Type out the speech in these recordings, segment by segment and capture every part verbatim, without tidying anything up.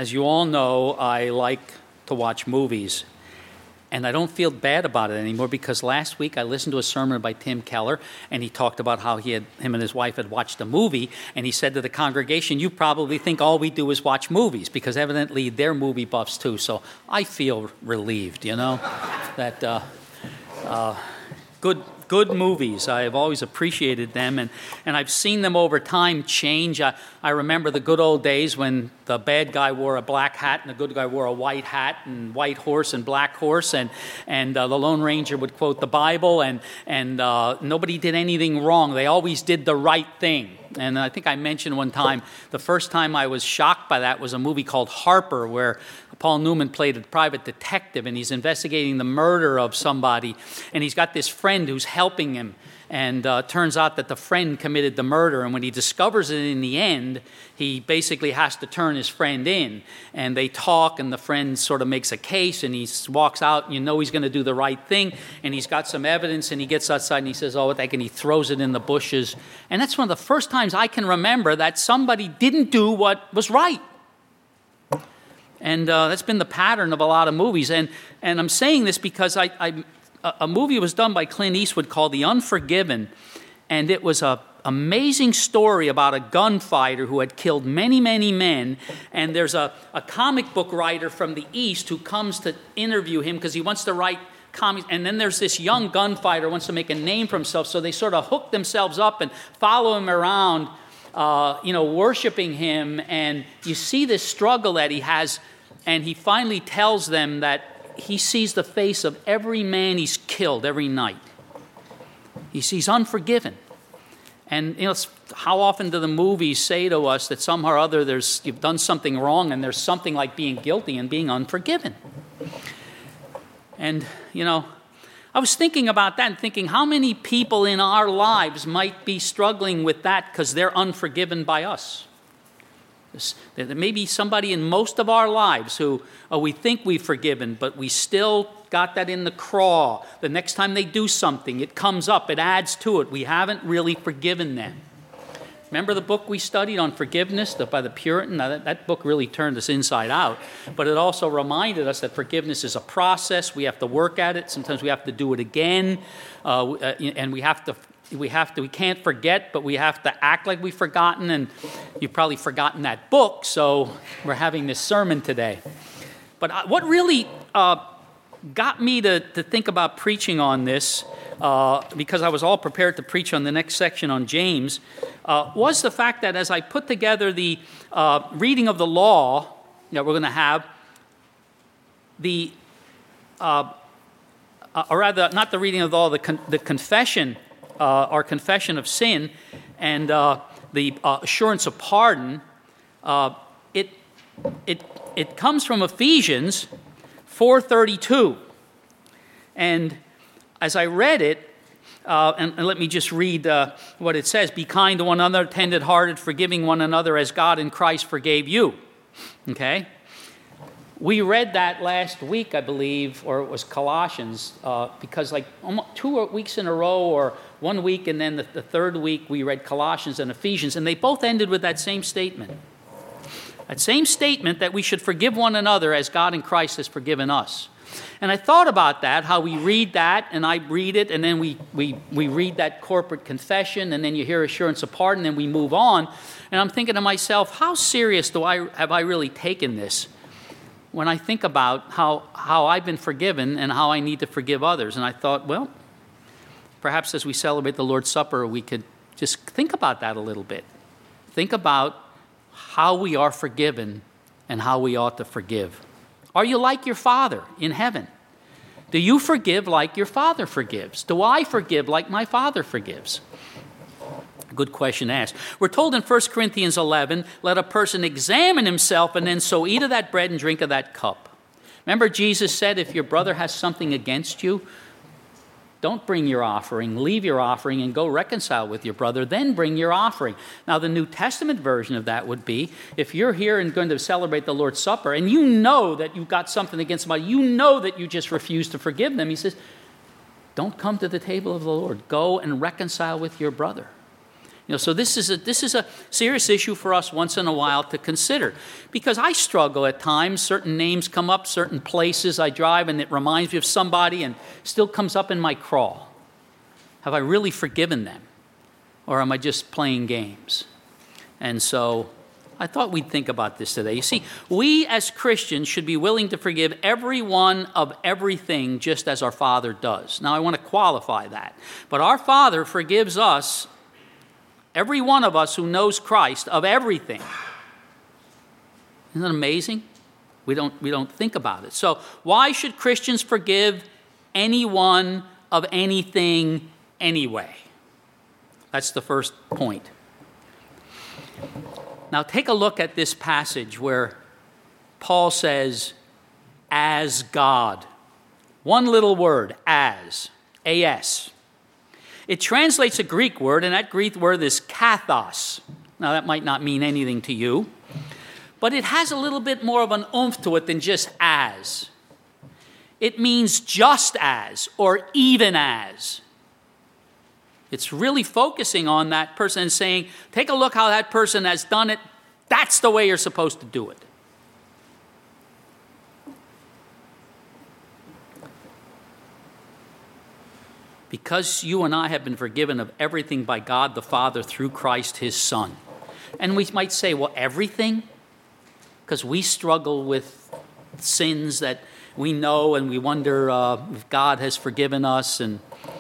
as you all know, I like to watch movies. And I don't feel bad about it anymore because last week I listened to a sermon by Tim Keller, and he talked about how he had, him and his wife had watched a movie, and he said to the congregation, you probably think all we do is watch movies, because evidently they're movie buffs too. So I feel relieved, you know, that uh, uh, good good movies. I have always appreciated them, and, and I've seen them over time change. I, I remember the good old days when the bad guy wore a black hat and the good guy wore a white hat and white horse and black horse, and, and uh, the Lone Ranger would quote the Bible, and, and uh, nobody did anything wrong. They always did the right thing. And I think I mentioned one time, the first time I was shocked by that was a movie called Harper, where Paul Newman played a private detective, and he's investigating the murder of somebody, and he's got this friend who's helping him, and uh, turns out that the friend committed the murder, and when he discovers it in the end, he basically has to turn his friend in, and they talk, and the friend sort of makes a case, and he walks out, and you know he's going to do the right thing, and he's got some evidence, and he gets outside, and he says, oh, what the heck, and he throws it in the bushes, and that's one of the first times I can remember that somebody didn't do what was right. And uh, that's been the pattern of a lot of movies. And and I'm saying this because I, I a movie was done by Clint Eastwood called The Unforgiven, and it was a amazing story about a gunfighter who had killed many, many men. And there's a, a comic book writer from the East who comes to interview him because he wants to write comics. And then there's this young gunfighter who wants to make a name for himself, so they sort of hook themselves up and follow him around, uh, you know, worshiping him. And you see this struggle that he has. And he finally tells them that he sees the face of every man he's killed every night. He's, he's unforgiven. And you know, how often do the movies say to us that somehow or other there's, you've done something wrong, and there's something like being guilty and being unforgiven? And, you know, I was thinking about that and thinking how many people in our lives might be struggling with that because they're unforgiven by us. There may be somebody in most of our lives who oh, we think we've forgiven, but we still got that in the craw. The next time they do something, it comes up, it adds to it. We haven't really forgiven them. Remember the book we studied on forgiveness by the Puritan? Now, that, that book really turned us inside out, but it also reminded us that forgiveness is a process. We have to work at it. Sometimes we have to do it again, uh, and we have to We have to. We can't forget, but we have to act like we've forgotten. And you've probably forgotten that book, so we're having this sermon today. But what really uh, got me to, to think about preaching on this, uh, because I was all prepared to preach on the next section on James, uh, was the fact that as I put together the uh, reading of the law that we're going to have, the, uh, uh, or rather, not the reading of the law, the, con- the confession. Uh, our confession of sin and uh, the uh, assurance of pardon, uh, it it it comes from Ephesians four thirty-two. And as I read it, uh, and, and let me just read uh, what it says: "Be kind to one another, tender-hearted, forgiving one another, as God in Christ forgave you." Okay. We read that last week, I believe, or it was Colossians, uh, because like almost two weeks in a row, or one week, and then the, the third week, we read Colossians and Ephesians, and they both ended with that same statement. That same statement that we should forgive one another as God in Christ has forgiven us. And I thought about that, how we read that, and I read it, and then we we we read that corporate confession, and then you hear assurance of pardon, and we move on. And I'm thinking to myself, how serious do I have I really taken this? When I think about how, how I've been forgiven and how I need to forgive others. And I thought, well, perhaps as we celebrate the Lord's Supper, we could just think about that a little bit. Think about how we are forgiven and how we ought to forgive. Are you like your Father in heaven? Do you forgive like your Father forgives? Do I forgive like my Father forgives? Good question asked. We're told in First Corinthians eleven, let a person examine himself and then so eat of that bread and drink of that cup. Remember Jesus said, if your brother has something against you, don't bring your offering, leave your offering and go reconcile with your brother, then bring your offering. Now the New Testament version of that would be, if you're here and going to celebrate the Lord's Supper and you know that you've got something against somebody, you know that you just refuse to forgive them, he says, don't come to the table of the Lord. Go and reconcile with your brother. You know, so this is a this is a serious issue for us once in a while to consider, because I struggle at times. Certain names come up, certain places I drive, and it reminds me of somebody, and still comes up in my crawl. Have I really forgiven them, or am I just playing games? And so I thought we'd think about this today. You see, we as Christians should be willing to forgive everyone of everything, just as our Father does. Now, I want to qualify that. But our Father forgives us, every one of us who knows Christ, of everything. Isn't that amazing? We don't, we don't think about it. So why should Christians forgive anyone of anything anyway? That's the first point. Now take a look at this passage where Paul says, as God. One little word, as, A S. It translates a Greek word, and that Greek word is kathos. Now that might not mean anything to you, but it has a little bit more of an oomph to it than just as. It means just as, or even as. It's really focusing on that person and saying, take a look how that person has done it. That's the way you're supposed to do it. Because you and I have been forgiven of everything by God the Father through Christ his Son. And we might say, well, everything? Because we struggle with sins that we know, and we wonder uh, if God has forgiven us. And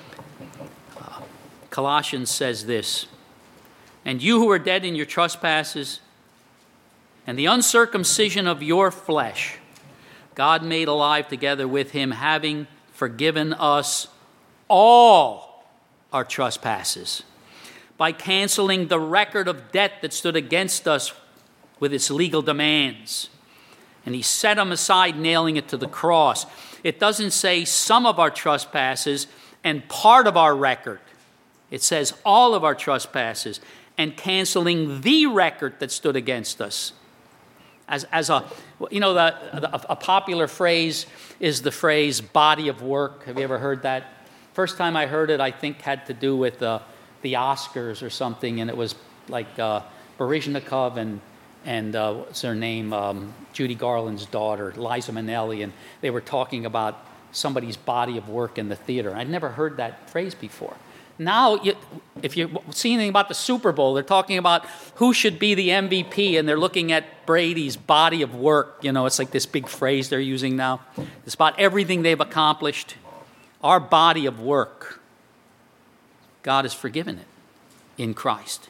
Colossians says this, and you who are dead in your trespasses and the uncircumcision of your flesh, God made alive together with him, having forgiven us all our trespasses by canceling the record of debt that stood against us with its legal demands. And he set them aside, nailing it to the cross. It doesn't say some of our trespasses and part of our record. It says all of our trespasses, and canceling the record that stood against us. As, as a, you know, the, the, a popular phrase is the phrase body of work. Have you ever heard that? First time I heard it, I think, had to do with uh, the Oscars or something, and it was like uh, Baryshnikov and, and uh, what's her name, um, Judy Garland's daughter, Liza Minnelli, and they were talking about somebody's body of work in the theater. I'd never heard that phrase before. Now, you, if you see anything about the Super Bowl, they're talking about who should be the M V P, and they're looking at Brady's body of work. You know, it's like this big phrase they're using now. It's about everything they've accomplished. Our body of work, God has forgiven it in Christ.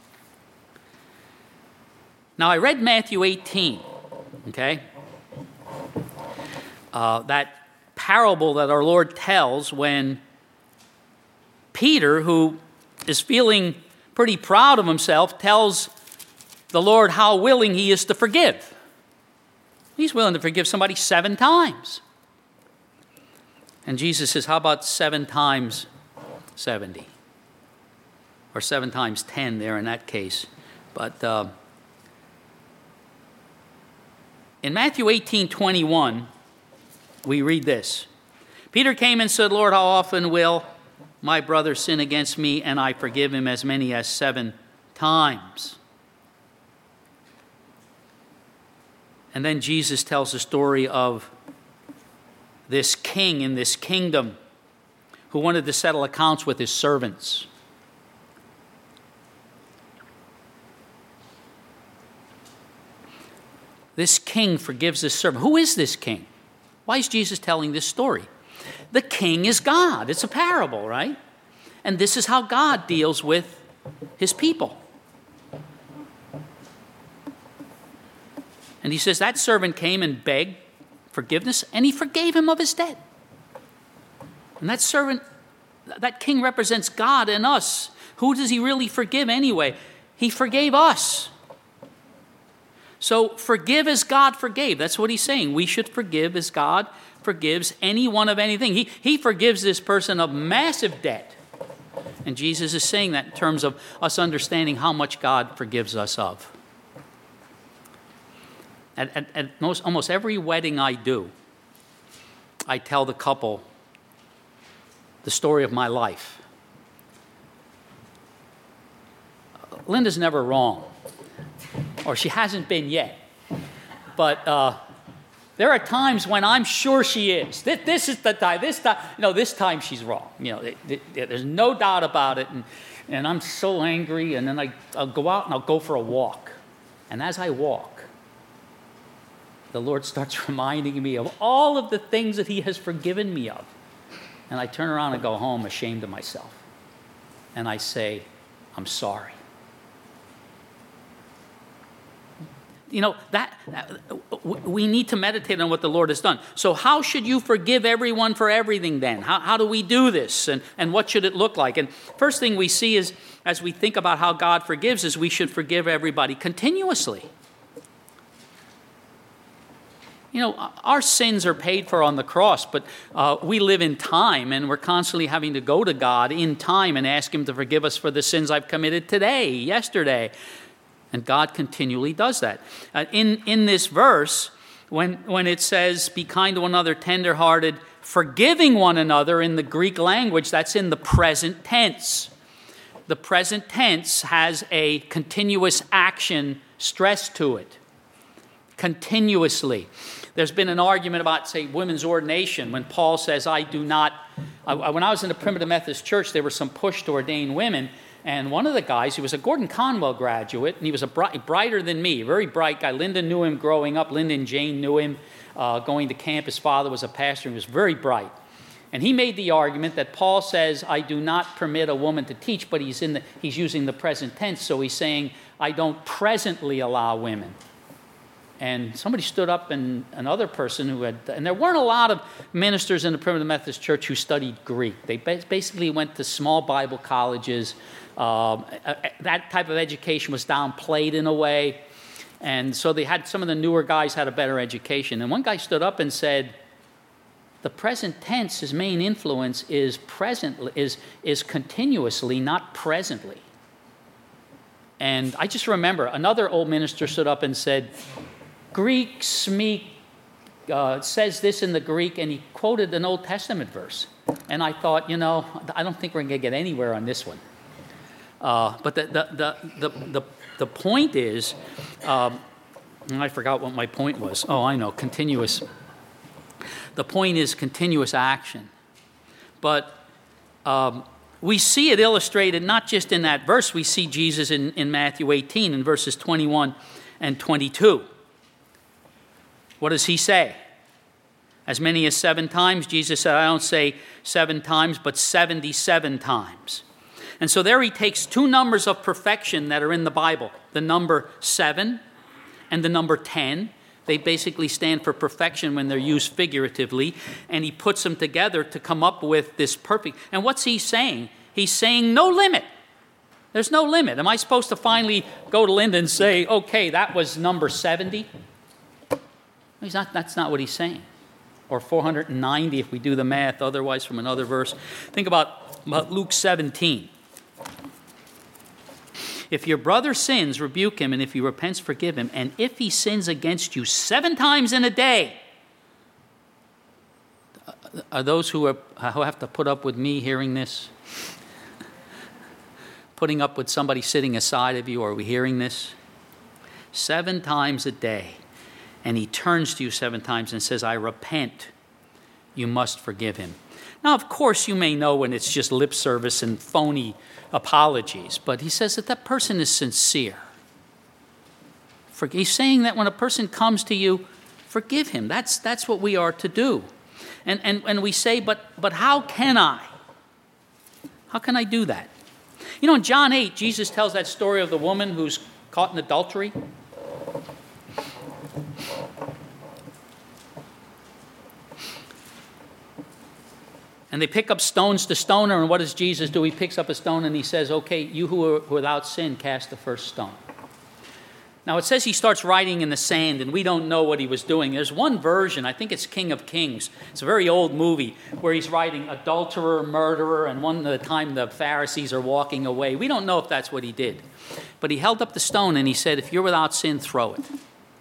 Now, I read Matthew eighteen, okay? Uh, that parable that our Lord tells when Peter, who is feeling pretty proud of himself, tells the Lord how willing he is to forgive. He's willing to forgive somebody seven times. And Jesus says, how about seven times seventy? Or seven times ten there in that case. But uh, in Matthew eighteen twenty-one, we read this. Peter came and said, Lord, how often will my brother sin against me, and I forgive him as many as seven times? And then Jesus tells the story of this king in this kingdom who wanted to settle accounts with his servants. This king forgives his servant. Who is this king? Why is Jesus telling this story? The king is God. It's a parable, right? And this is how God deals with his people. And he says that servant came and begged forgiveness, and he forgave him of his debt. And that servant, that king represents God and us. Who does he really forgive anyway? He forgave us. So forgive as God forgave. That's what he's saying. We should forgive as God forgives anyone of anything. He, he forgives this person of massive debt. And Jesus is saying that in terms of us understanding how much God forgives us of. At, at, at most, almost every wedding I do, I tell the couple the story of my life. Linda's never wrong, or she hasn't been yet. But uh, there are times when I'm sure she is. This, this is the time. This time, you know, this time she's wrong. You know, it, it, it, there's no doubt about it. And, and I'm so angry. And then I, I'll go out and I'll go for a walk. And as I walk, the Lord starts reminding me of all of the things that He has forgiven me of. And I turn around and go home ashamed of myself. And I say, I'm sorry. You know, that, that we need to meditate on what the Lord has done. So how should you forgive everyone for everything then? How, how do we do this? And, and what should it look like? And first thing we see is, as we think about how God forgives, is we should forgive everybody continuously. You know, our sins are paid for on the cross, but uh, we live in time, and we're constantly having to go to God in time and ask Him to forgive us for the sins I've committed today, yesterday. And God continually does that. Uh, in, in this verse, when, when it says, be kind to one another, tenderhearted, forgiving one another in the Greek language, that's in the present tense. The present tense has a continuous action stress to it. Continuously. There's been an argument about, say, women's ordination, when Paul says, I do not... I, when I was in the Primitive Methodist Church, there was some push to ordain women. And one of the guys, he was a Gordon Conwell graduate, and he was a bright, brighter than me, a very bright guy. Linda knew him growing up. Linda and Jane knew him uh, going to camp. His father was a pastor, and he was very bright. And he made the argument that Paul says, I do not permit a woman to teach, but he's, in the, he's using the present tense, so he's saying, I don't presently allow women. And somebody stood up, and another person who had, and there weren't a lot of ministers in the Primitive Methodist Church who studied Greek. They basically went to small Bible colleges. Um, that type of education was downplayed in a way. And so they had, some of the newer guys had a better education. And one guy stood up and said, the present tense, his main influence is presently, is, is continuously, not presently. And I just remember another old minister stood up and said, Greek, Smeek, uh, says this in the Greek, and he quoted an Old Testament verse. And I thought, you know, I don't think we're going to get anywhere on this one. Uh, but the, the, the, the, the, the point is, um, and I forgot what my point was. Oh, I know, continuous. The point is continuous action. But um, we see it illustrated not just in that verse. We see Jesus in, in Matthew eighteen in verses twenty-one and twenty-two. What does he say? As many as seven times, Jesus said, I don't say seven times, but seventy-seven times. And so there he takes two numbers of perfection that are in the Bible, the number seven and the number ten. They basically stand for perfection when they're used figuratively, and he puts them together to come up with this perfect. And what's he saying? He's saying no limit. There's no limit. Am I supposed to finally go to Linda and say, okay, that was number seventy? He's not, that's not what he's saying. Or four hundred ninety if we do the math, otherwise from another verse. Think about, about Luke seventeen. If your brother sins, rebuke him, and if he repents, forgive him. And if he sins against you seven times in a day, are those who, are, who have to put up with me hearing this? Putting up with somebody sitting aside of you, are we hearing this? Seven times a day. And he turns to you seven times and says, I repent. You must forgive him. Now, of course, you may know when it's just lip service and phony apologies, but he says that that person is sincere. He's saying that when a person comes to you, forgive him. That's, that's what we are to do. And, and, and we say, but, but how can I? How can I do that? You know, in John eight, Jesus tells that story of the woman who's caught in adultery. And they pick up stones to stone her, and what does Jesus do? He picks up a stone and he says, okay, you who are without sin, cast the first stone. Now it says he starts writing in the sand, and we don't know what he was doing. There's one version, I think it's King of Kings. It's a very old movie where he's writing adulterer, murderer, and one at a time the Pharisees are walking away. We don't know if that's what he did. But he held up the stone and he said, if you're without sin, throw it.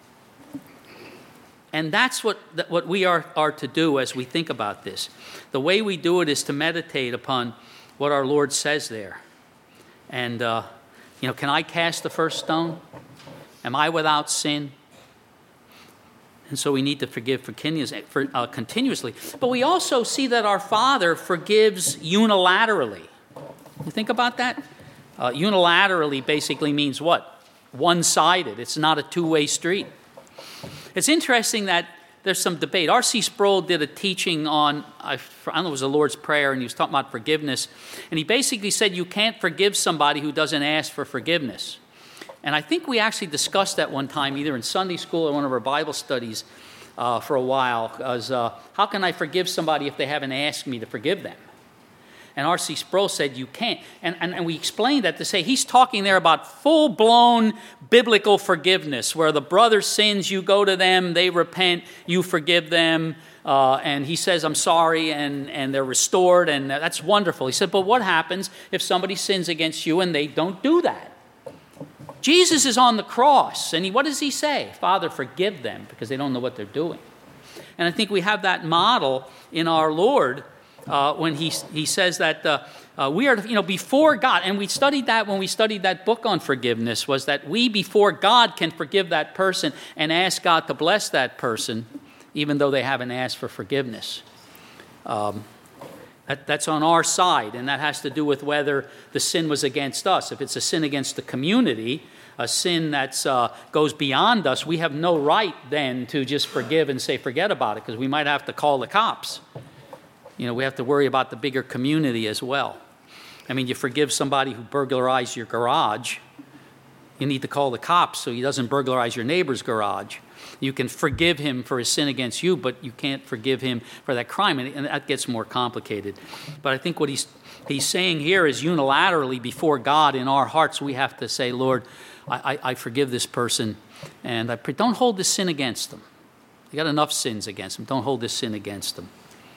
And that's what what we are, are to do as we think about this. The way we do it is to meditate upon what our Lord says there. And uh, You know, can I cast the first stone? Am I without sin? And so we need to forgive for, for, uh, continuously. But we also see that our Father forgives unilaterally. You think about that? Uh, unilaterally basically means what? One-sided. It's not a two-way street. It's interesting that there's some debate. R C Sproul did a teaching on, I don't know, it was the Lord's Prayer, and he was talking about forgiveness. And he basically said you can't forgive somebody who doesn't ask for forgiveness. And I think we actually discussed that one time, either in Sunday school or one of our Bible studies uh, for a while. As, uh, how can I forgive somebody if they haven't asked me to forgive them? And R C Sproul said you can't. And, and, and we explained that to say he's talking there about full-blown biblical forgiveness, where the brother sins, you go to them, they repent, you forgive them, uh, and he says, I'm sorry, and, and they're restored, and that's wonderful. He said, but what happens if somebody sins against you and they don't do that? Jesus is on the cross, and he, what does he say? Father, forgive them, because they don't know what they're doing. And I think we have that model in our Lord uh, when he, he says that uh, uh, we are, you know, before God, and we studied that when we studied that book on forgiveness, was that we before God can forgive that person and ask God to bless that person, even though they haven't asked for forgiveness. Um, that, that's on our side, and that has to do with whether the sin was against us. If it's a sin against the community, a sin that uh, goes beyond us, we have no right then to just forgive and say forget about it, because we might have to call the cops. You know, we have to worry about the bigger community as well. I mean, you forgive somebody who burglarized your garage, you need to call the cops so he doesn't burglarize your neighbor's garage. You can forgive him for his sin against you, but you can't forgive him for that crime, and, and that gets more complicated. But I think what he's he's saying here is unilaterally before God in our hearts, we have to say, Lord, I, I, I forgive this person, and I pray, don't hold this sin against them. You got enough sins against them. Don't hold this sin against them.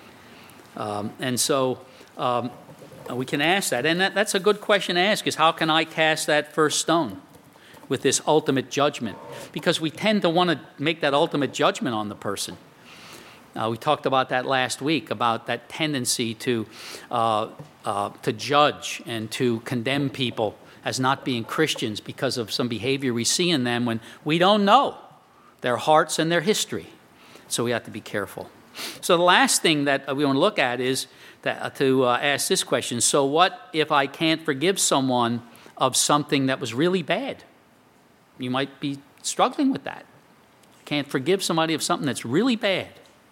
Um, and so um, we can ask that. And that, that's a good question to ask, is how can I cast that first stone with this ultimate judgment? Because we tend to want to make that ultimate judgment on the person. Uh, we talked about that last week, about that tendency to uh, uh, to judge and to condemn people as not being Christians because of some behavior we see in them when we don't know their hearts and their history. So we have to be careful. So the last thing that we want to look at is that, uh, to uh, ask this question. So what if I can't forgive someone of something that was really bad? You might be struggling with that. Can't forgive somebody of something that's really bad.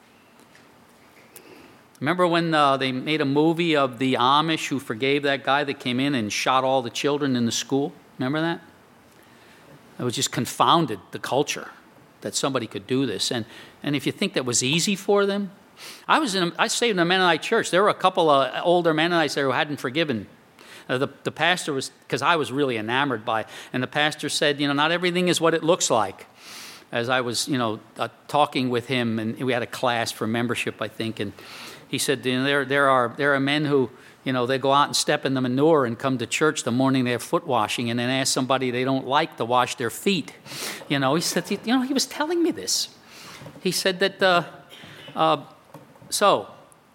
Remember when uh, they made a movie of the Amish who forgave that guy that came in and shot all the children in the school? Remember that? It was just confounded, the culture, that somebody could do this. And and if you think that was easy for them, I was in a, I stayed in a Mennonite church. There were a couple of older Mennonites there who hadn't forgiven. Uh, the, the pastor was, because I was really enamored by, and the pastor said, you know, not everything is what it looks like. As I was, you know, uh, talking with him, and we had a class for membership, I think, and he said, you know, there there are there are men who, you know, they go out and step in the manure and come to church the morning they have foot washing, and then ask somebody they don't like to wash their feet. You know, he said, you know, he was telling me this. He said that, uh, uh, so,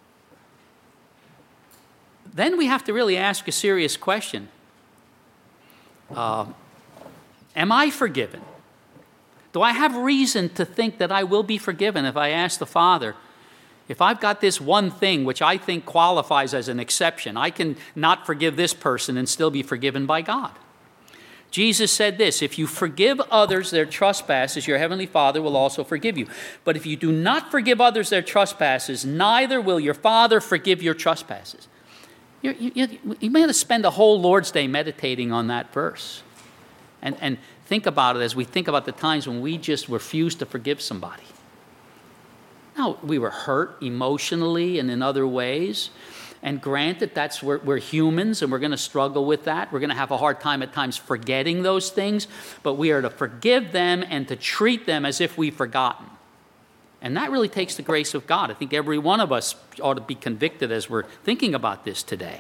then we have to really ask a serious question. Uh, am I forgiven? Do I have reason to think that I will be forgiven if I ask the Father, if I've got this one thing which I think qualifies as an exception, I can not forgive this person and still be forgiven by God? Jesus said this, if you forgive others their trespasses, your heavenly Father will also forgive you. But if you do not forgive others their trespasses, neither will your Father forgive your trespasses. You, you, you may have to spend a whole Lord's Day meditating on that verse. And, and think about it as we think about the times when we just refused to forgive somebody. Now, we were hurt emotionally and in other ways. And granted, that's where we're humans and we're going to struggle with that. We're going to have a hard time at times forgetting those things. But we are to forgive them and to treat them as if we've forgotten. And that really takes the grace of God. I think every one of us ought to be convicted as we're thinking about this today.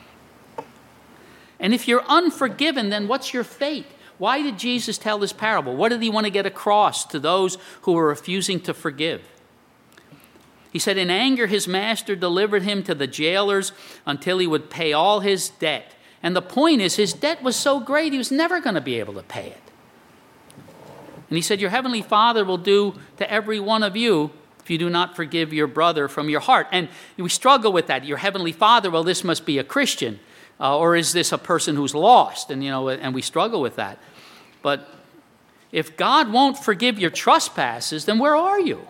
And if you're unforgiven, then what's your fate? Why did Jesus tell this parable? What did he want to get across to those who were refusing to forgive? He said, in anger, his master delivered him to the jailers until he would pay all his debt. And the point is, his debt was so great, he was never going to be able to pay it. And he said, your heavenly Father will do to every one of you if you do not forgive your brother from your heart. And we struggle with that. Your heavenly Father, well, this must be a Christian. Uh, or is this a person who's lost? And, you know, and we struggle with that. But if God won't forgive your trespasses, then where are you?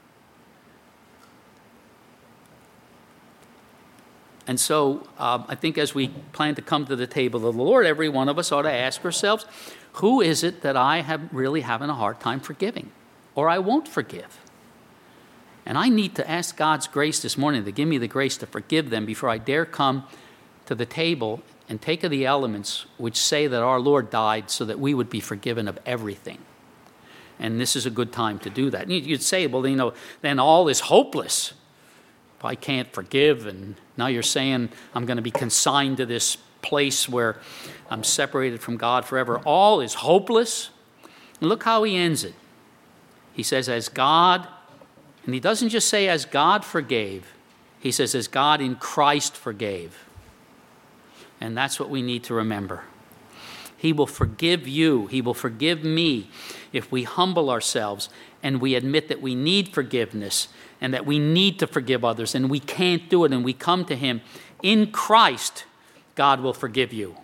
And so uh, I think as we plan to come to the table of the Lord, every one of us ought to ask ourselves, who is it that I am really having a hard time forgiving, or I won't forgive? And I need to ask God's grace this morning to give me the grace to forgive them before I dare come to the table and take of the elements which say that our Lord died so that we would be forgiven of everything. And this is a good time to do that. You'd say, well, you know, then all is hopeless. If I can't forgive, and now you're saying I'm going to be consigned to this place where I'm separated from God forever. All is hopeless. And look how he ends it. He says, as God, and he doesn't just say as God forgave. He says, as God in Christ forgave. And that's what we need to remember. He will forgive you. He will forgive me if we humble ourselves and we admit that we need forgiveness and that we need to forgive others and we can't do it, and we come to him. In Christ, God will forgive you.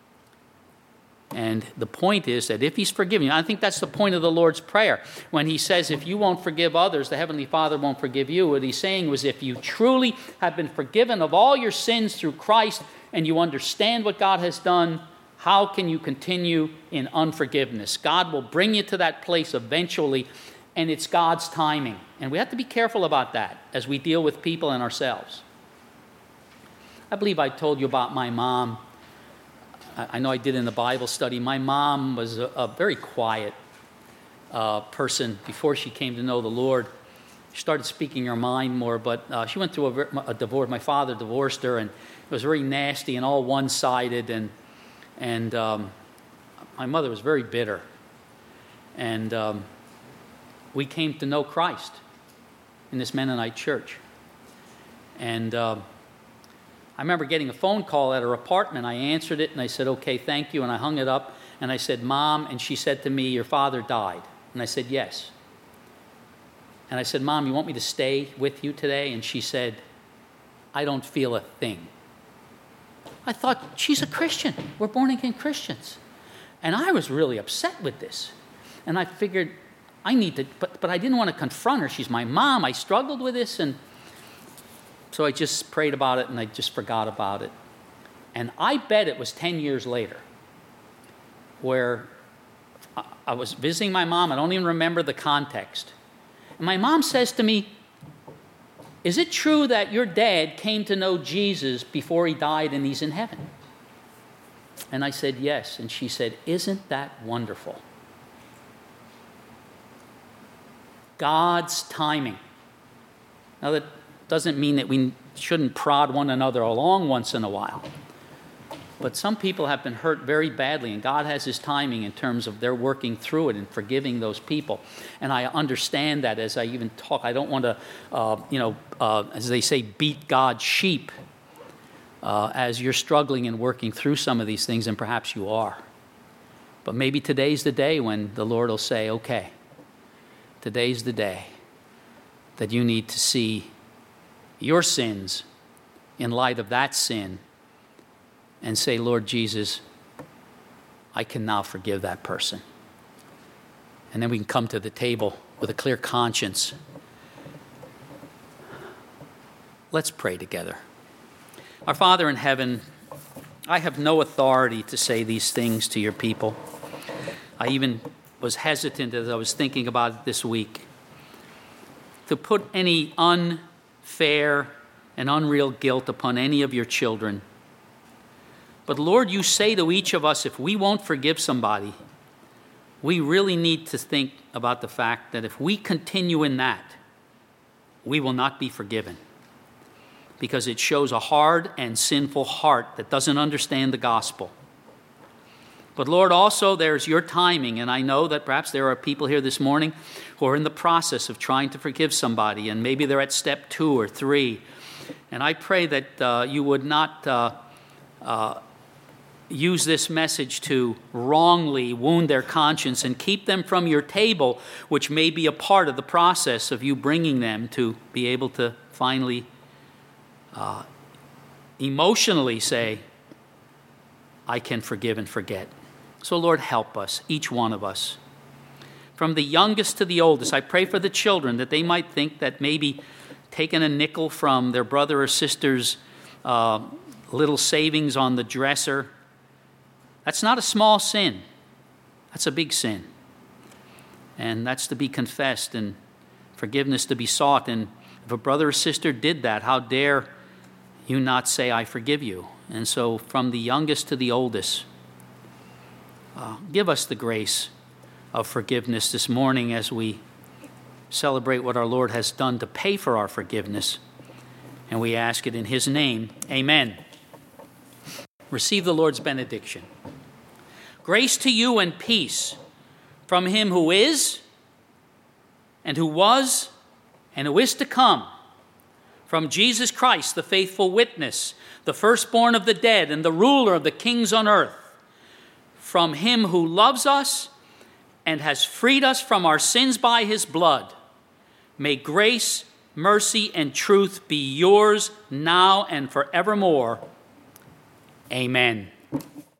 And the point is that if he's forgiven you, I think that's the point of the Lord's Prayer. When he says, if you won't forgive others, the Heavenly Father won't forgive you. What he's saying was, if you truly have been forgiven of all your sins through Christ and you understand what God has done, how can you continue in unforgiveness? God will bring you to that place eventually, and it's God's timing. And we have to be careful about that as we deal with people and ourselves. I believe I told you about my mom. I know I did in the Bible study. My mom was a, a very quiet uh, person before she came to know the Lord. She started speaking her mind more, but uh, she went through a, a divorce. My father divorced her, and it was very nasty and all one-sided. And and um, my mother was very bitter. And um, we came to know Christ in this Mennonite church. And Um, I remember getting a phone call at her apartment. I answered it, and I said, okay, thank you, and I hung it up, and I said, Mom, and she said to me, your father died. And I said, yes. And I said, Mom, you want me to stay with you today? And she said, I don't feel a thing. I thought, she's a Christian. We're born-again Christians. And I was really upset with this. And I figured, I need to, but, but I didn't want to confront her. She's my mom. I struggled with this, and so I just prayed about it, and I just forgot about it. And I bet it was ten years later where I was visiting my mom. I don't even remember the context. And my mom says to me, is it true that your dad came to know Jesus before he died and he's in heaven? And I said, yes. And she said, isn't that wonderful? God's timing. Now that doesn't mean that we shouldn't prod one another along once in a while. But some people have been hurt very badly, and God has his timing in terms of their working through it and forgiving those people. And I understand that as I even talk. I don't want to, uh, you know, uh, as they say, beat God's sheep uh, as you're struggling and working through some of these things, and perhaps you are. But maybe today's the day when the Lord will say, okay, today's the day that you need to see your sins in light of that sin and say, Lord Jesus, I can now forgive that person. And then we can come to the table with a clear conscience. Let's pray together. Our Father in heaven, I have no authority to say these things to your people. I even was hesitant as I was thinking about it this week to put any unfair and unreal guilt upon any of your children. But Lord, you say to each of us, if we won't forgive somebody, we really need to think about the fact that if we continue in that, we will not be forgiven. Because it shows a hard and sinful heart that doesn't understand the gospel. But Lord, also there's your timing, and I know that perhaps there are people here this morning who are in the process of trying to forgive somebody, and maybe they're at step two or three. And I pray that uh, you would not uh, uh, use this message to wrongly wound their conscience and keep them from your table, which may be a part of the process of you bringing them to be able to finally uh, emotionally say, I can forgive and forget. So Lord, help us, each one of us. From the youngest to the oldest, I pray for the children that they might think that maybe taking a nickel from their brother or sister's uh, little savings on the dresser, that's not a small sin. That's a big sin. And that's to be confessed and forgiveness to be sought. And if a brother or sister did that, how dare you not say, I forgive you? And so from the youngest to the oldest, uh, give us the grace of forgiveness this morning as we celebrate what our Lord has done to pay for our forgiveness. And we ask it in his name. Amen. Receive the Lord's benediction. Grace to you and peace from him who is, and who was, and who is to come, from Jesus Christ, the faithful witness, the firstborn of the dead, and the ruler of the kings on earth, from him who loves us and has freed us from our sins by his blood. May grace, mercy, and truth be yours now and forevermore. Amen.